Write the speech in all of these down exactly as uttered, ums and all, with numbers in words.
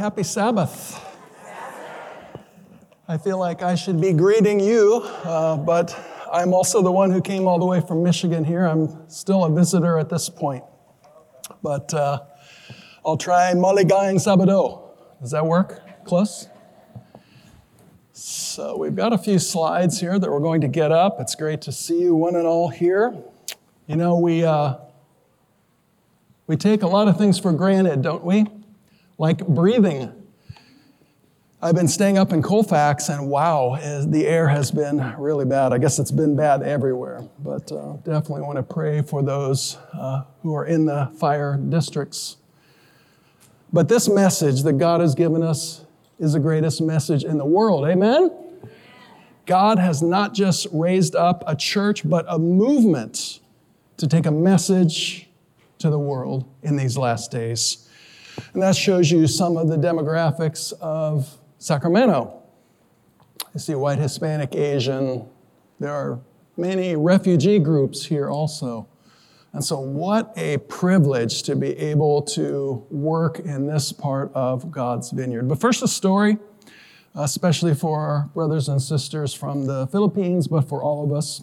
happy Sabbath. I feel like I should be greeting you, uh, but I'm also the one who came all the way from Michigan here. I'm still a visitor at this point. But uh, I'll try Maligang Sabado. Does that work? Close? So we've got a few slides here that we're going to get up. It's great to see you one and all here. You know, we uh, we take a lot of things for granted, don't we? Like breathing. I've been staying up in Colfax, and wow, the air has been really bad. I guess it's been bad everywhere, but uh, definitely want to pray for those uh, who are in the fire districts. But this message that God has given us is the greatest message in the world. Amen? God has not just raised up a church, but a movement to take a message to the world in these last days. And that shows you some of the demographics of Sacramento. You see white, Hispanic, Asian. There are many refugee groups here also. And so what a privilege to be able to work in this part of God's vineyard. But first a story, especially for our brothers and sisters from the Philippines, but for all of us.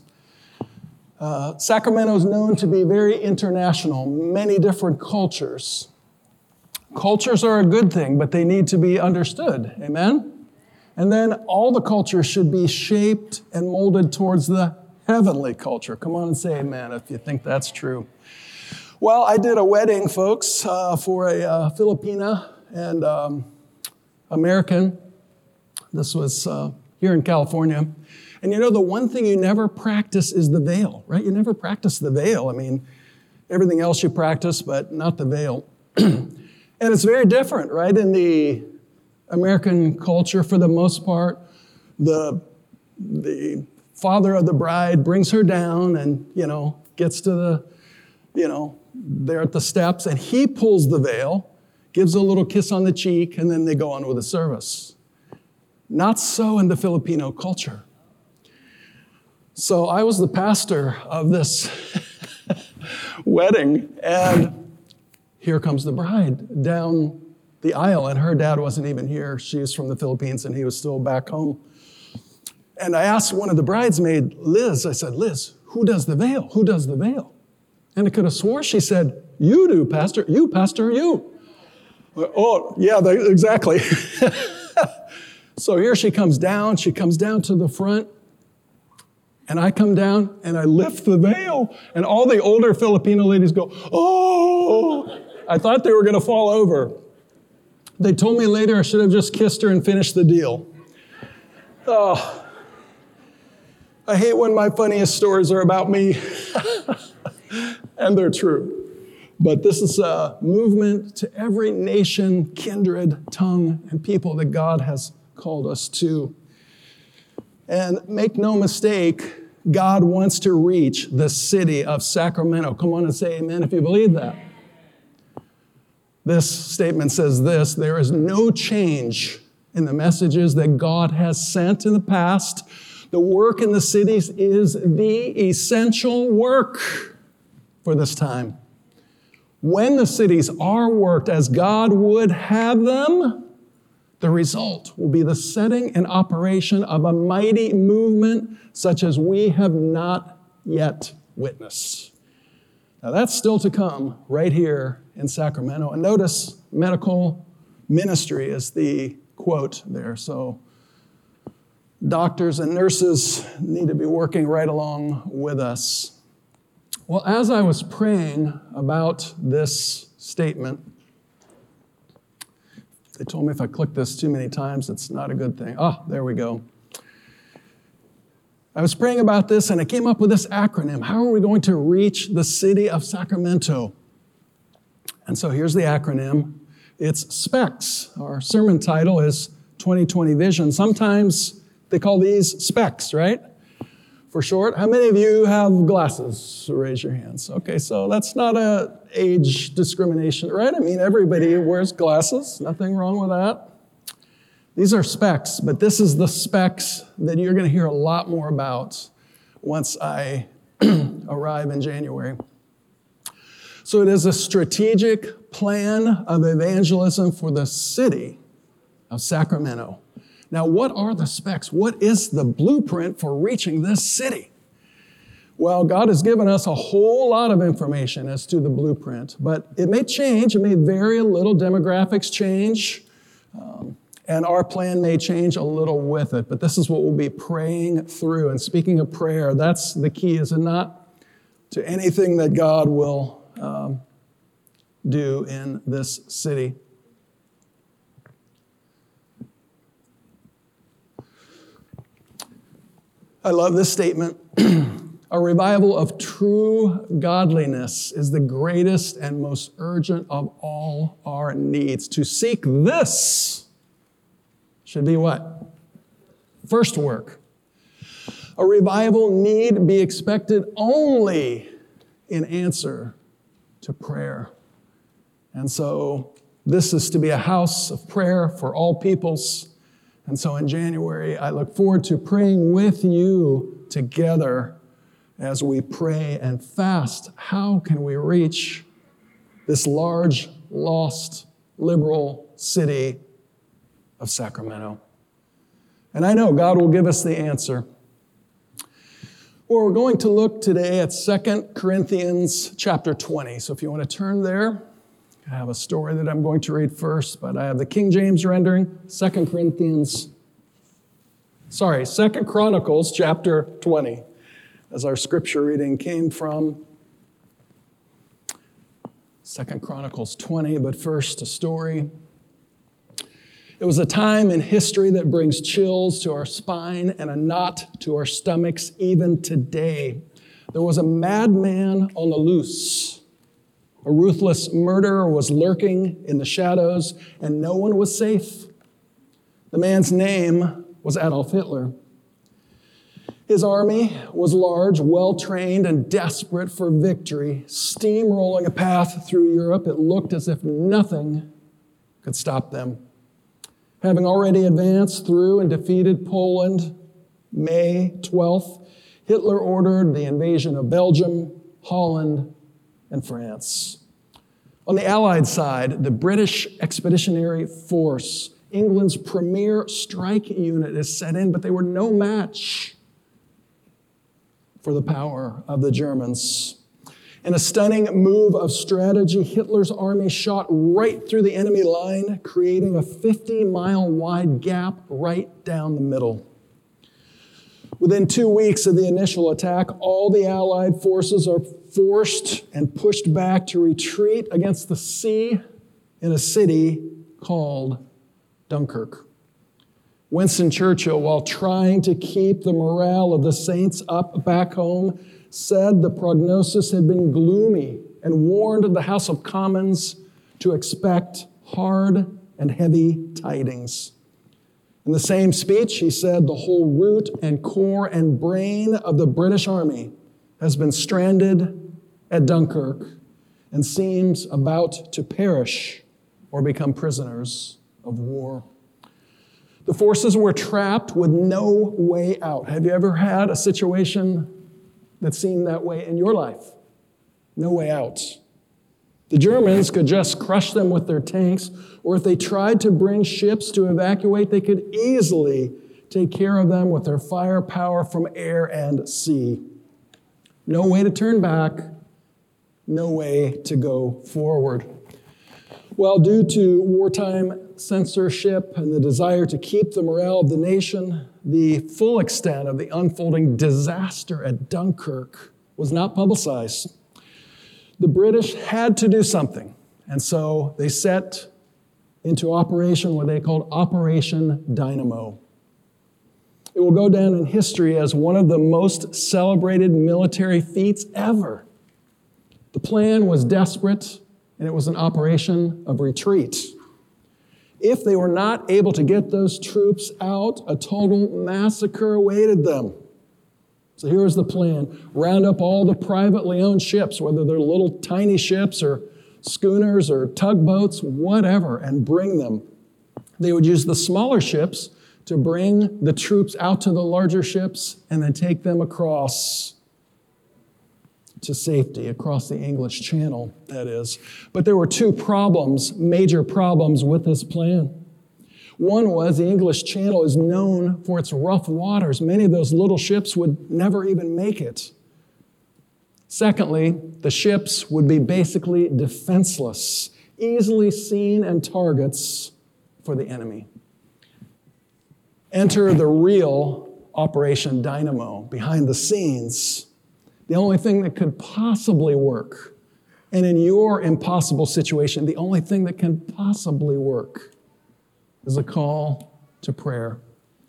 Uh, Sacramento is known to be very international, many different cultures. Cultures are a good thing, but they need to be understood. Amen? And then all the cultures should be shaped and molded towards the heavenly culture. Come on and say amen if you think that's true. Well, I did a wedding, folks, uh, for a uh, Filipina and um, American. This was uh, here in California. And you know, the one thing you never practice is the veil, right? You never practice the veil. I mean, everything else you practice, but not the veil. And it's very different, right? In the American culture, for the most part, the, the father of the bride brings her down and, you know, gets to the, you know, there at the steps, and he pulls the veil, gives a little kiss on the cheek, and then they go on with the service. Not so in the Filipino culture. So I was the pastor of this wedding, and here comes the bride down the aisle, and her dad wasn't even here. She was from the Philippines, and he was still back home. And I asked one of the bridesmaids, Liz, I said, Liz, who does the veil? Who does the veil? And I could have swore she said, you do, pastor. You, pastor, you. Oh, yeah, exactly. So here she comes down. She comes down to the front. And I come down, and I lift the veil. And all the older Filipino ladies go, oh. I thought they were going to fall over. They told me later I should have just kissed her and finished the deal. Oh, I hate when my funniest stories are about me. And they're true. But this is a movement to every nation, kindred, tongue, and people that God has called us to. And make no mistake, God wants to reach the city of Sacramento. Come on and say amen if you believe that. This statement says this: there is no change in the messages that God has sent in the past. The work in the cities is the essential work for this time. When the cities are worked as God would have them, the result will be the setting and operation of a mighty movement such as we have not yet witnessed. Now that's still to come right here in Sacramento. And notice medical ministry is the quote there. So doctors and nurses need to be working right along with us. Well, as I was praying about this statement, they told me if I click this too many times, it's not a good thing. Ah, there we go. I was praying about this, and I came up with this acronym. How are we going to reach the city of Sacramento? And so here's the acronym. It's SPECS. Our sermon title is twenty twenty Vision. Sometimes they call these specs, right? For short. How many of you have glasses? Raise your hands. Okay, so that's not an age discrimination, right? I mean, everybody wears glasses. Nothing wrong with that. These are specs, but this is the specs that you're going to hear a lot more about once I arrive in January. So it is a strategic plan of evangelism for the city of Sacramento. Now, what are the specs? What is the blueprint for reaching this city? Well, God has given us a whole lot of information as to the blueprint, but it may change. It may vary a little. Demographics change, um, and our plan may change a little with it. But this is what we'll be praying through. And speaking of prayer, that's the key, is it not, to anything that God will um, do in this city. I love this statement. A revival of true godliness is the greatest and most urgent of all our needs. To seek this should be what? First work. A revival need be expected only in answer to prayer. And so this is to be a house of prayer for all peoples. And so in January, I look forward to praying with you together as we pray and fast. How can we reach this large, lost, liberal city of Sacramento? And I know God will give us the answer. Well, we're going to look today at Second Corinthians chapter twenty. So if you want to turn there, I have a story that I'm going to read first, but I have the King James rendering, Second Corinthians, sorry, Second Chronicles chapter twenty. As our scripture reading came from Second Chronicles twenty, but first a story. It was a time in history that brings chills to our spine and a knot to our stomachs even today. There was a madman on the loose. A ruthless murderer was lurking in the shadows, and no one was safe. The man's name was Adolf Hitler. His army was large, well-trained, and desperate for victory, steamrolling a path through Europe. It looked as if nothing could stop them. Having already advanced through and defeated Poland, May twelfth, Hitler ordered the invasion of Belgium, Holland, and France. On the Allied side, the British Expeditionary Force, England's premier strike unit, is set in, but they were no match for the power of the Germans. In a stunning move of strategy, Hitler's army shot right through the enemy line, creating a fifty-mile wide gap right down the middle. Within two weeks of the initial attack, all the Allied forces are forced and pushed back to retreat against the sea in a city called Dunkirk. Winston Churchill, while trying to keep the morale of the saints up back home, said the prognosis had been gloomy and warned the House of Commons to expect hard and heavy tidings. In the same speech, he said the whole root and core and brain of the British Army has been stranded at Dunkirk and seems about to perish or become prisoners of war. The forces were trapped with no way out. Have you ever had a situation that seemed that way in your life? No way out. The Germans could just crush them with their tanks, or if they tried to bring ships to evacuate, they could easily take care of them with their firepower from air and sea. No way to turn back, no way to go forward. Well, due to wartime censorship and the desire to keep the morale of the nation, the full extent of the unfolding disaster at Dunkirk was not publicized. The British had to do something, and so they set into operation what they called Operation Dynamo. It will go down in history as one of the most celebrated military feats ever. The plan was desperate, and it was an operation of retreat. If they were not able to get those troops out, a total massacre awaited them. So here's the plan. Round up all the privately owned ships, whether they're little tiny ships or schooners or tugboats, whatever, and bring them. They would use the smaller ships to bring the troops out to the larger ships and then take them across to safety, across the English Channel, that is. But there were two problems, major problems with this plan. One was the English Channel is known for its rough waters. Many of those little ships would never even make it. Secondly, the ships would be basically defenseless, easily seen and targets for the enemy. Enter the real Operation Dynamo, behind the scenes. The only thing that could possibly work, and in your impossible situation, the only thing that can possibly work is a call to prayer.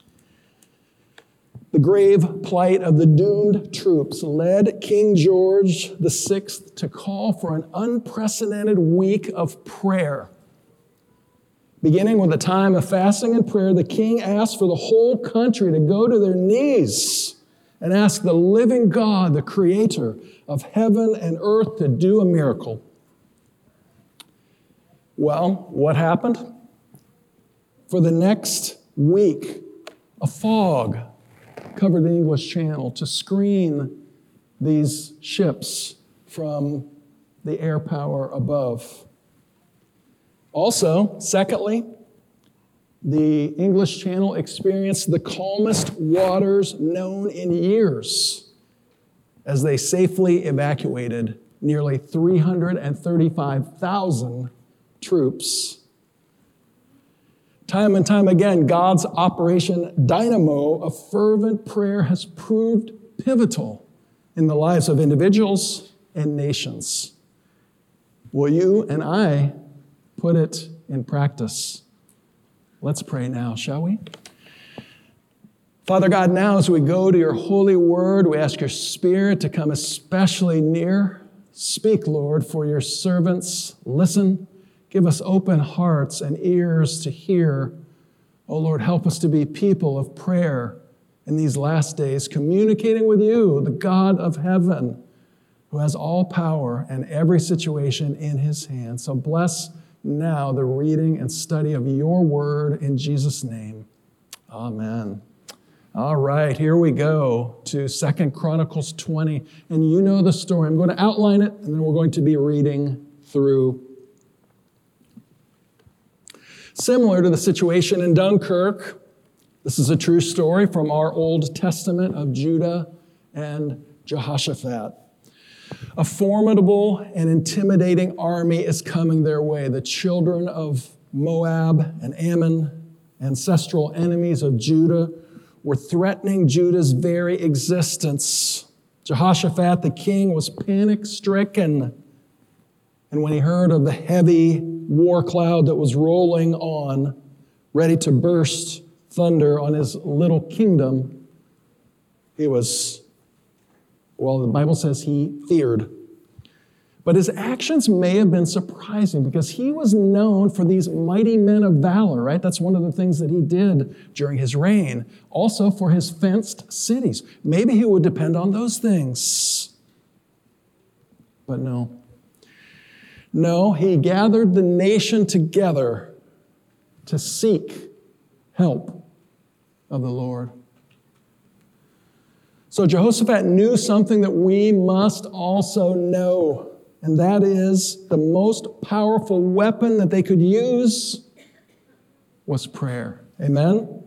The grave plight of the doomed troops led King George the Sixth to call for an unprecedented week of prayer. Beginning with a time of fasting and prayer, the king asked for the whole country to go to their knees and ask the living God, the creator of heaven and earth, to do a miracle. Well, what happened? For the next week, a fog covered the English Channel to screen these ships from the air power above. Also, secondly, the English Channel experienced the calmest waters known in years as they safely evacuated nearly three hundred thirty-five thousand troops. Time and time again, God's Operation Dynamo of fervent prayer has proved pivotal in the lives of individuals and nations. Will you and I put it in practice? Let's pray now, shall we? Father God, now as we go to your holy word, we ask your Spirit to come especially near. Speak, Lord, for your servants. Listen. Give us open hearts and ears to hear. Oh Lord, help us to be people of prayer in these last days, communicating with you, the God of heaven, who has all power and every situation in his hand. So bless now the reading and study of your word in Jesus' name. Amen. All right, here we go to Second Chronicles twenty. And you know the story. I'm going to outline it, and then we're going to be reading through. Similar to the situation in Dunkirk, this is a true story from our Old Testament of Judah and Jehoshaphat. A formidable and intimidating army is coming their way. The children of Moab and Ammon, ancestral enemies of Judah, were threatening Judah's very existence. Jehoshaphat, the king, was panic-stricken. And when he heard of the heavy war cloud that was rolling on, ready to burst thunder on his little kingdom, he was, well, the Bible says he feared. But his actions may have been surprising because he was known for these mighty men of valor, right? That's one of the things that he did during his reign. Also for his fenced cities. Maybe he would depend on those things. But no. No, he gathered the nation together to seek help of the Lord. So Jehoshaphat knew something that we must also know, and that is the most powerful weapon that they could use was prayer. Amen?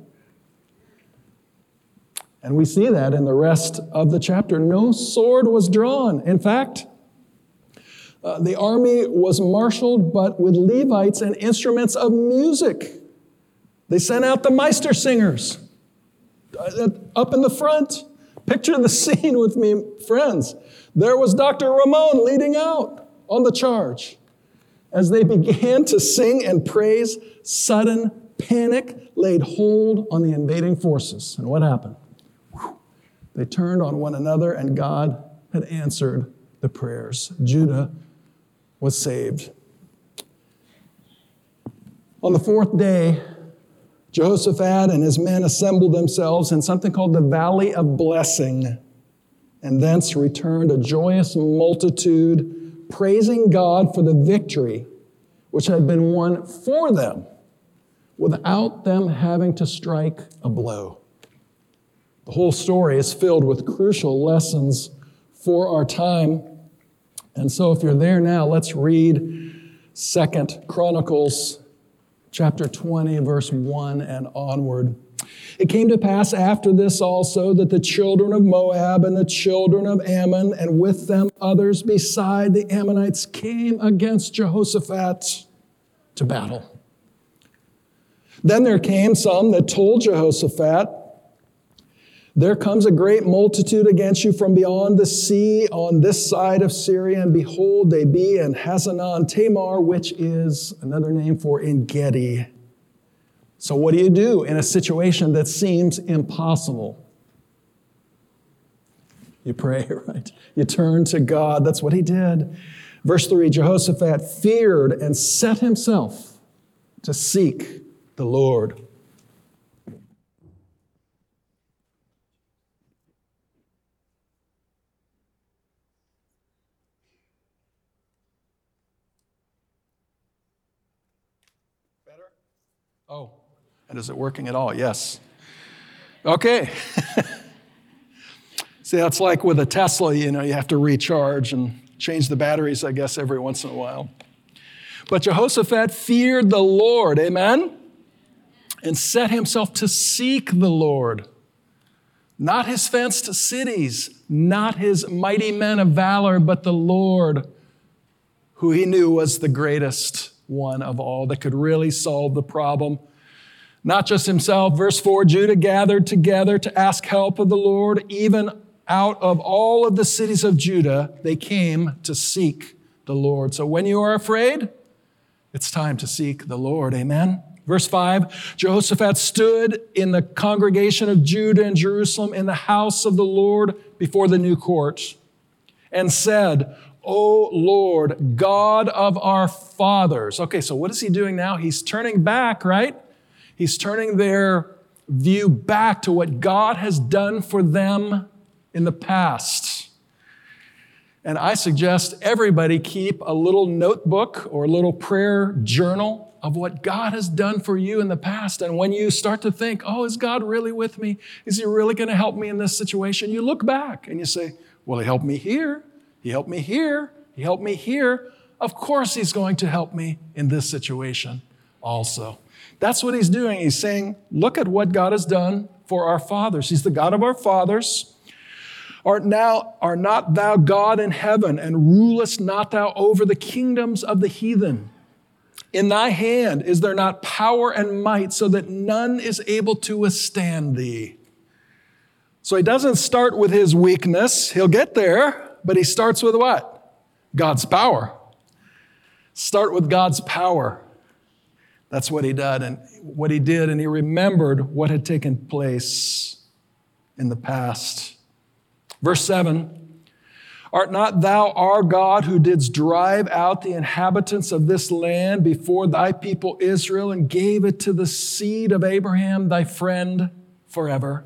And we see that in the rest of the chapter. No sword was drawn. In fact, Uh, the army was marshaled, but with Levites and instruments of music. They sent out the Meister singers uh, up in the front. Picture the scene with me, friends. There was Doctor Ramon leading out on the charge. As they began to sing and praise, sudden panic laid hold on the invading forces. And what happened? Whew. They turned on one another, and God had answered the prayers. Judah was saved. On the fourth day, Jehoshaphat and his men assembled themselves in something called the Valley of Blessing, and thence returned a joyous multitude, praising God for the victory which had been won for them, without them having to strike a blow. The whole story is filled with crucial lessons for our time. And so if you're there now, let's read Second Chronicles chapter twenty, verse one and onward. It came to pass after this also that the children of Moab and the children of Ammon, and with them others beside the Ammonites, came against Jehoshaphat to battle. Then there came some that told Jehoshaphat, there comes a great multitude against you from beyond the sea on this side of Syria, and behold, they be in Hazanon Tamar, which is another name for En-gedi. So what do you do in a situation that seems impossible? You pray, right? You turn to God. That's what he did. Verse three, Jehoshaphat feared and set himself to seek the Lord. Better? Oh. And is it working at all? Yes. Okay. See, that's like with a Tesla, you know, you have to recharge and change the batteries, I guess, every once in a while. But Jehoshaphat feared the Lord, amen? And set himself to seek the Lord. Not his fenced cities, not his mighty men of valor, but the Lord, who he knew was the greatest one of all that could really solve the problem. Not just himself. Verse four, Judah gathered together to ask help of the Lord. Even out of all of the cities of Judah, they came to seek the Lord. So when you are afraid, it's time to seek the Lord. Amen. Verse five, Jehoshaphat stood in the congregation of Judah and Jerusalem in the house of the Lord before the new court and said, O Lord, God of our fathers. Okay, so what is he doing now? He's turning back, right? He's turning their view back to what God has done for them in the past. And I suggest everybody keep a little notebook or a little prayer journal of what God has done for you in the past. And when you start to think, oh, is God really with me? Is he really going to help me in this situation? You look back and you say, well, he helped me here. He helped me here. He helped me here. Of course he's going to help me in this situation also. That's what he's doing. He's saying, look at what God has done for our fathers. He's the God of our fathers. Art now, are not thou God in heaven, and rulest not thou over the kingdoms of the heathen? In thy hand is there not power and might, so that none is able to withstand thee? So he doesn't start with his weakness. He'll get there, but he starts with what? God's power. Start with God's power. That's what he did, and what he did, and he remembered what had taken place in the past. Verse seven, art not thou our God who didst drive out the inhabitants of this land before thy people Israel and gave it to the seed of Abraham, thy friend, forever?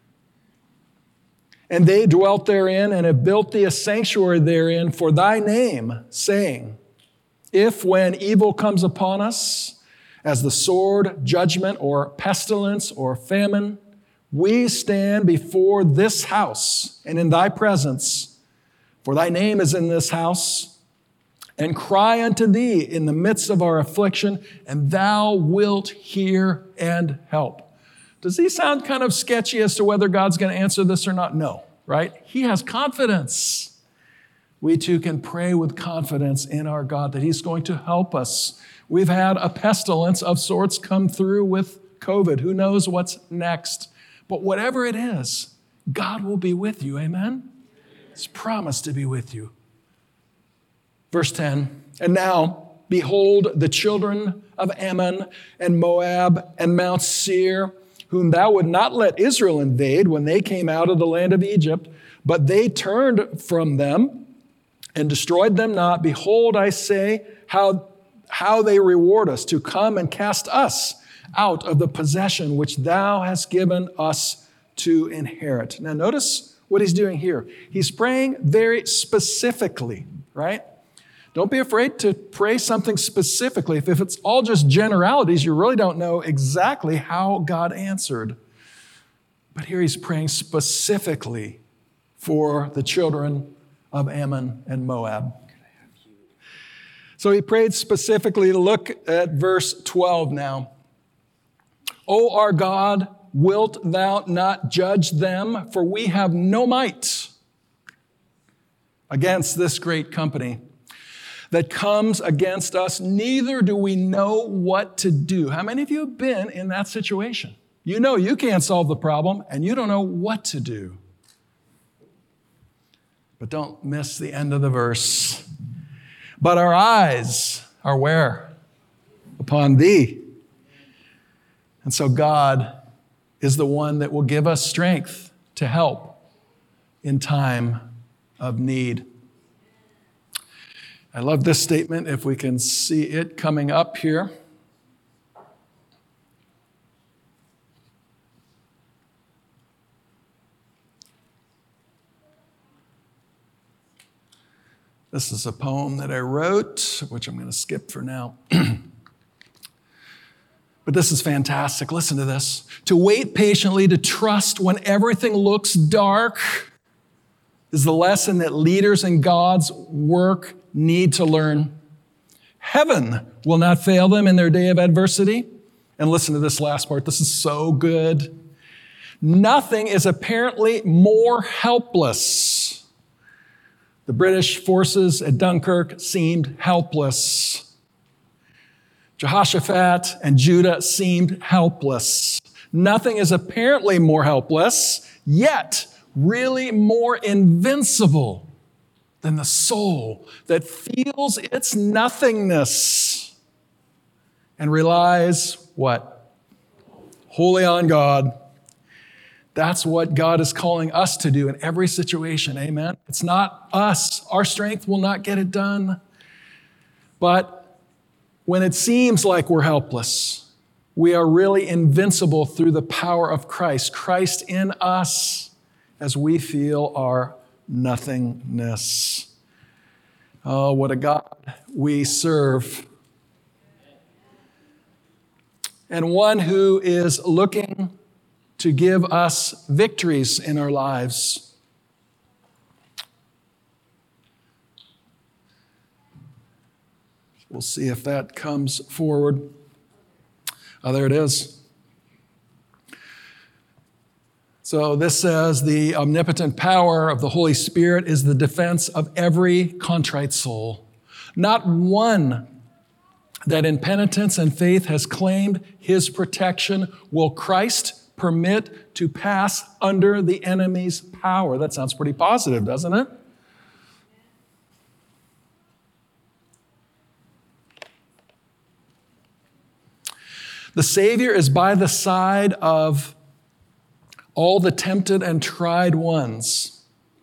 And they dwelt therein and have built thee a sanctuary therein for thy name, saying, if when evil comes upon us, as the sword, judgment, or pestilence, or famine, we stand before this house and in thy presence, for thy name is in this house, and cry unto thee in the midst of our affliction, and thou wilt hear and help. Does he sound kind of sketchy as to whether God's going to answer this or not? No, right? He has confidence. We too can pray with confidence in our God that he's going to help us. We've had a pestilence of sorts come through with COVID. Who knows what's next? But whatever it is, God will be with you. Amen? He's promised to be with you. Verse ten, and now, behold, the children of Ammon and Moab and Mount Seir, whom thou would not let Israel invade when they came out of the land of Egypt, but they turned from them and destroyed them not. Behold, I say, how, how they reward us to come and cast us out of the possession which thou hast given us to inherit. Now notice what he's doing here. He's praying very specifically, right? Don't be afraid to pray something specifically. If, if it's all just generalities, you really don't know exactly how God answered. But here he's praying specifically for the children of Ammon and Moab. So he prayed specifically. Look at verse twelve now. O our God, wilt thou not judge them? For we have no might against this great company that comes against us, neither do we know what to do. How many of you have been in that situation? You know you can't solve the problem, and you don't know what to do. But don't miss the end of the verse. But our eyes are where? Upon thee. And so God is the one that will give us strength to help in time of need. I love this statement, if we can see it coming up here. This is a poem that I wrote, which I'm going to skip for now. But this is fantastic. Listen to this. To wait patiently, to trust when everything looks dark is the lesson that leaders in God's work need to learn. Heaven will not fail them in their day of adversity. And listen to this last part. This is so good. Nothing is apparently more helpless. The British forces at Dunkirk seemed helpless. Jehoshaphat and Judah seemed helpless. Nothing is apparently more helpless, yet really more invincible than the soul that feels its nothingness and relies, what? Wholly on God. That's what God is calling us to do in every situation, amen? It's not us. Our strength will not get it done. But when it seems like we're helpless, we are really invincible through the power of Christ. Christ in us as we feel our nothingness. Oh, what a God we serve. And one who is looking to give us victories in our lives. We'll see if that comes forward. Oh, there it is. So this says, the omnipotent power of the Holy Spirit is the defense of every contrite soul. Not one that in penitence and faith has claimed his protection will Christ permit to pass under the enemy's power. That sounds pretty positive, doesn't it? The Savior is by the side of all the tempted and tried ones.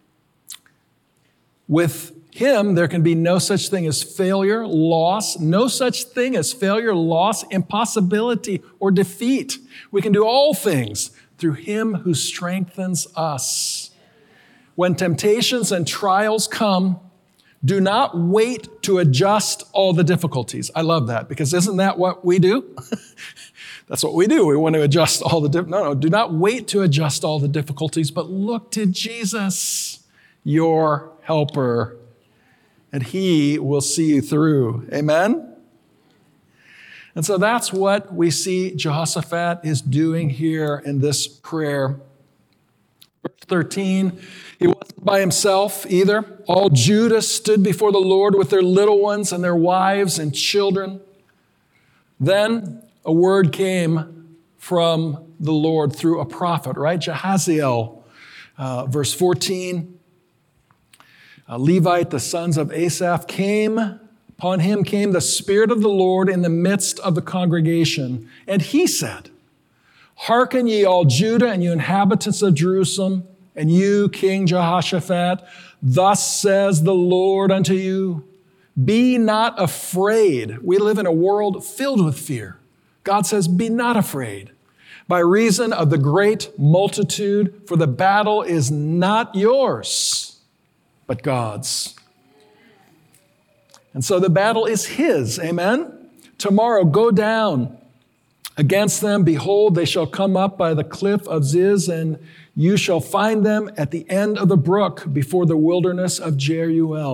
With him, there can be no such thing as failure, loss, no such thing as failure, loss, impossibility, or defeat. We can do all things through him who strengthens us. When temptations and trials come, do not wait to adjust all the difficulties. I love that, because isn't that what we do? That's what we do. We want to adjust all the, diff- no, no, do not wait to adjust all the difficulties, but look to Jesus, your helper, and he will see you through. Amen? And so that's what we see Jehoshaphat is doing here in this prayer. Verse thirteen, he wasn't by himself either. All Judah stood before the Lord with their little ones and their wives and children. Then a word came from the Lord through a prophet, right? Jahaziel, uh, verse fourteen. Uh, Levite, the sons of Asaph, came, upon him came the Spirit of the Lord in the midst of the congregation. And he said, hearken ye all Judah and you inhabitants of Jerusalem, and you, King Jehoshaphat, thus says the Lord unto you, be not afraid. We live in a world filled with fear. God says, be not afraid, by reason of the great multitude, for the battle is not yours, but God's. And so the battle is his, amen? Tomorrow go down against them. Behold, they shall come up by the cliff of Ziz, and you shall find them at the end of the brook before the wilderness of Jeruel.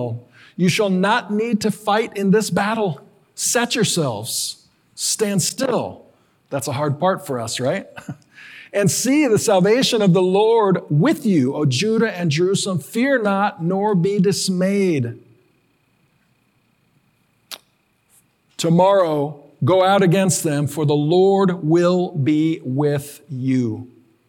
You shall not need to fight in this battle. Set yourselves. Stand still. That's a hard part for us, right? And see the salvation of the Lord with you, O Judah and Jerusalem. Fear not, nor be dismayed. Tomorrow, go out against them, for the Lord will be with you.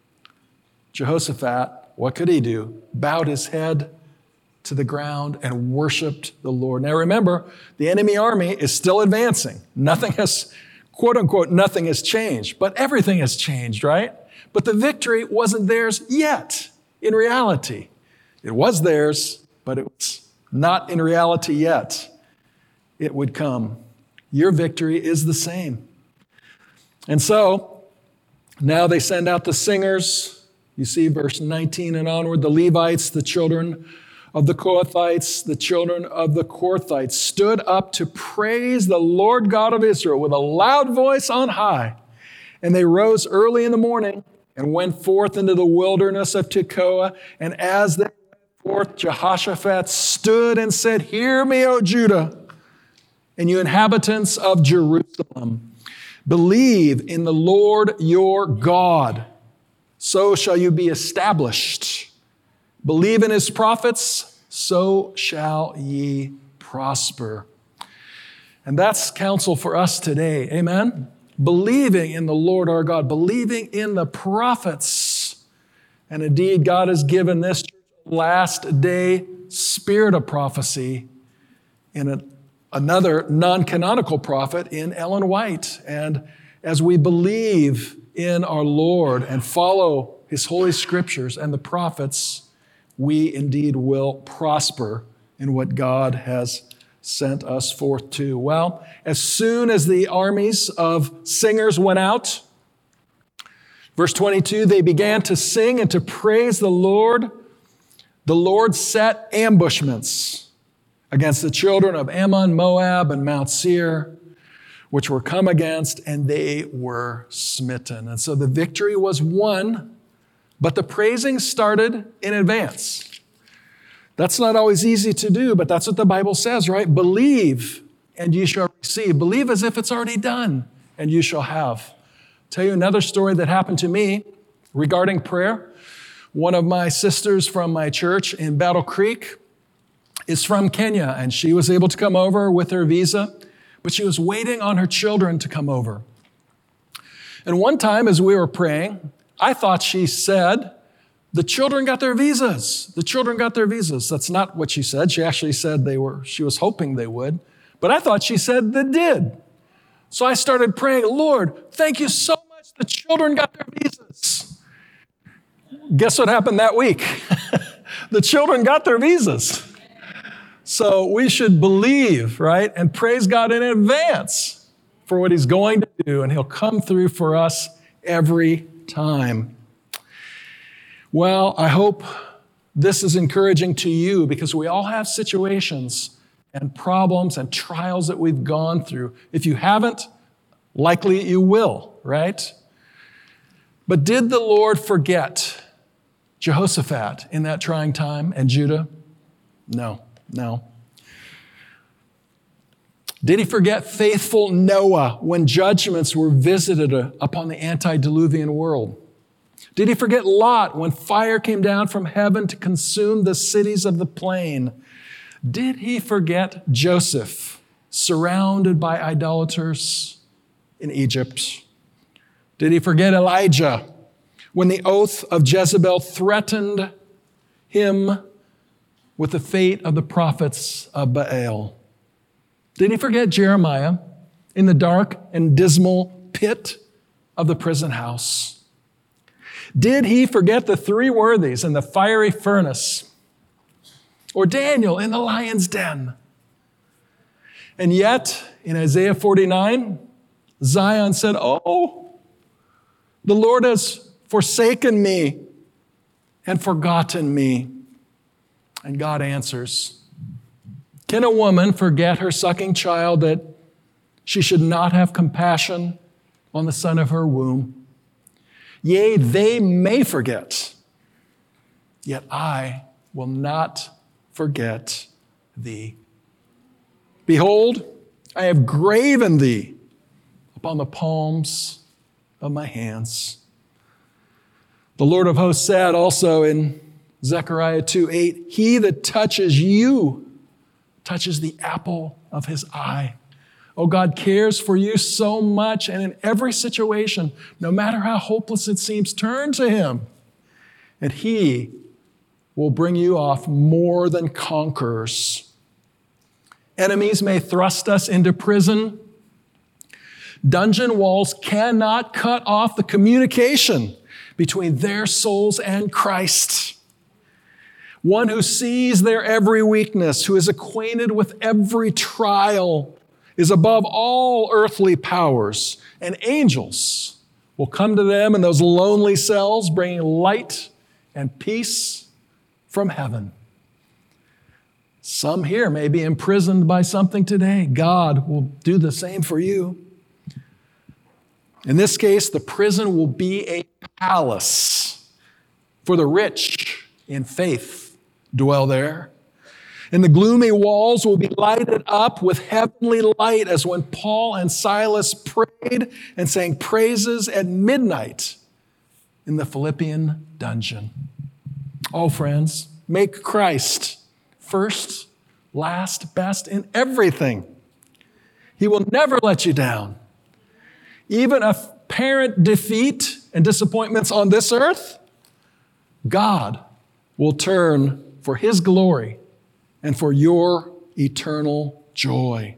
Jehoshaphat, what could he do? Bowed his head to the ground and worshiped the Lord. Now remember, the enemy army is still advancing. Nothing has, quote unquote, nothing has changed, but everything has changed, right? But the victory wasn't theirs yet in reality. It was theirs, but it was not in reality yet. It would come. Your victory is the same. And so now they send out the singers. You see verse nineteen and onward, the Levites, the children of the Kohathites, the children of the Korthites stood up to praise the Lord God of Israel with a loud voice on high. And they rose early in the morning and went forth into the wilderness of Tekoa. And as they went forth, Jehoshaphat stood and said, Hear me, O Judah, and you inhabitants of Jerusalem. Believe in the Lord your God, so shall you be established. Believe in his prophets, so shall ye prosper. And that's counsel for us today. Amen? Believing in the Lord our God, believing in the prophets. And indeed, God has given this last day spirit of prophecy in a, another non-canonical prophet in Ellen White. And as we believe in our Lord and follow his holy scriptures and the prophets, we indeed will prosper in what God has sent us forth to. Well, as soon as the armies of singers went out, verse twenty-two, they began to sing and to praise the Lord. The Lord set ambushments against the children of Ammon, Moab, and Mount Seir, which were come against, and they were smitten. And so the victory was won, but the praising started in advance. That's not always easy to do, but that's what the Bible says, right? Believe, and you shall receive. Believe as if it's already done, and you shall have. I'll tell you another story that happened to me regarding prayer. One of my sisters from my church in Battle Creek is from Kenya, and she was able to come over with her visa, but she was waiting on her children to come over. And one time as we were praying, I thought she said, the children got their visas. The children got their visas. That's not what she said. She actually said they were, she was hoping they would. But I thought she said they did. So I started praying, Lord, thank you so much. The children got their visas. Guess what happened that week? The children got their visas. So we should believe, right? And praise God in advance for what he's going to do. And he'll come through for us every time. Well, I hope this is encouraging to you because we all have situations and problems and trials that we've gone through. If you haven't, likely you will, right? But did the Lord forget Jehoshaphat in that trying time and Judah? No, no. Did he forget faithful Noah when judgments were visited upon the antediluvian world? Did he forget Lot when fire came down from heaven to consume the cities of the plain? Did he forget Joseph, surrounded by idolaters in Egypt? Did he forget Elijah when the oath of Jezebel threatened him with the fate of the prophets of Baal? Did he forget Jeremiah in the dark and dismal pit of the prison house? Did he forget the three worthies in the fiery furnace? Or Daniel in the lion's den? And yet, in Isaiah forty-nine, Zion said, oh, the Lord has forsaken me and forgotten me. And God answers, can a woman forget her sucking child that she should not have compassion on the son of her womb? Yea, they may forget, yet I will not forget thee. Behold, I have graven thee upon the palms of my hands. The Lord of hosts said also in Zechariah two eight, he that touches you touches the apple of his eye. Oh, God cares for you so much, and in every situation, no matter how hopeless it seems, turn to him, and he will bring you off more than conquerors. Enemies may thrust us into prison. Dungeon walls cannot cut off the communication between their souls and Christ. One who sees their every weakness, who is acquainted with every trial, is above all earthly powers, and angels will come to them in those lonely cells, bringing light and peace from heaven. Some here may be imprisoned by something today. God will do the same for you. In this case, the prison will be a palace for the rich in faith dwell there. And the gloomy walls will be lighted up with heavenly light, as when Paul and Silas prayed and sang praises at midnight in the Philippian dungeon. Oh, friends, make Christ first, last, best in everything. He will never let you down. Even apparent defeat and disappointments on this earth, God will turn for his glory and for your eternal joy.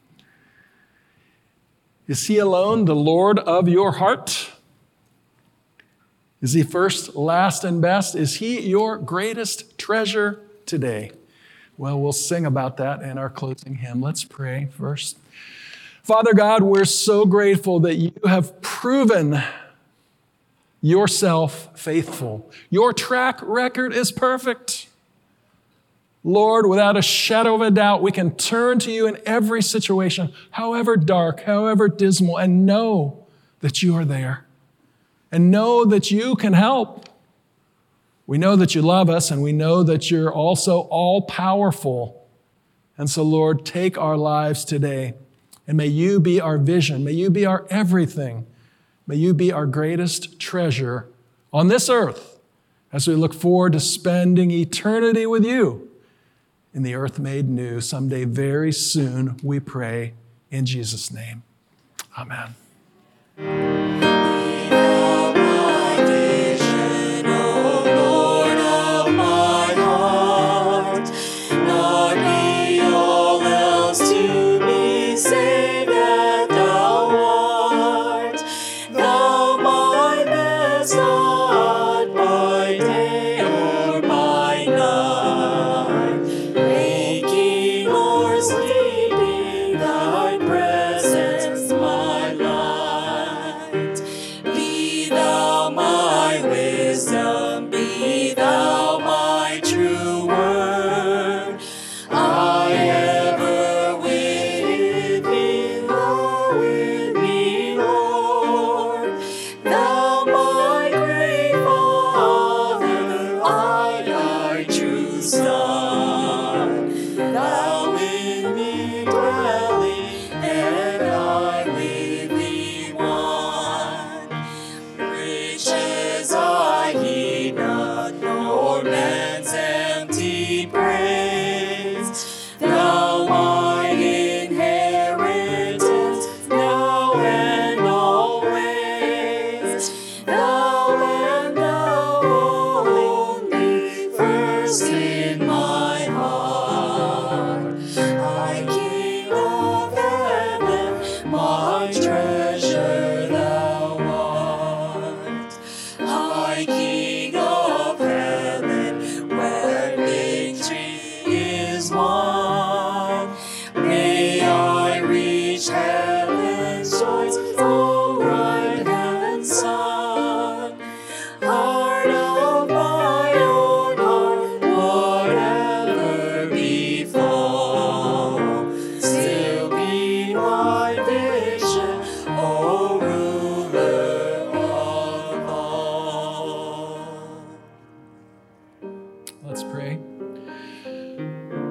Is he alone the Lord of your heart? Is he first, last, and best? Is he your greatest treasure today? Well, we'll sing about that in our closing hymn. Let's pray first. Father God, we're so grateful that you have proven yourself faithful. Your track record is perfect. Lord, without a shadow of a doubt, we can turn to you in every situation, however dark, however dismal, and know that you are there, and know that you can help. We know that you love us, and we know that you're also all-powerful. And so, Lord, take our lives today, and may you be our vision. May you be our everything. May you be our greatest treasure on this earth as we look forward to spending eternity with you in the earth made new someday very soon, we pray in Jesus' name. Amen.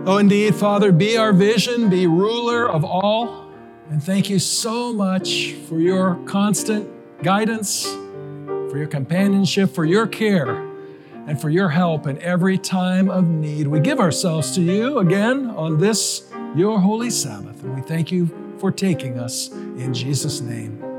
Oh, indeed, Father, be our vision, be ruler of all. And thank you so much for your constant guidance, for your companionship, for your care, and for your help in every time of need. We give ourselves to you again on this, your holy Sabbath, and we thank you for taking us in Jesus' name.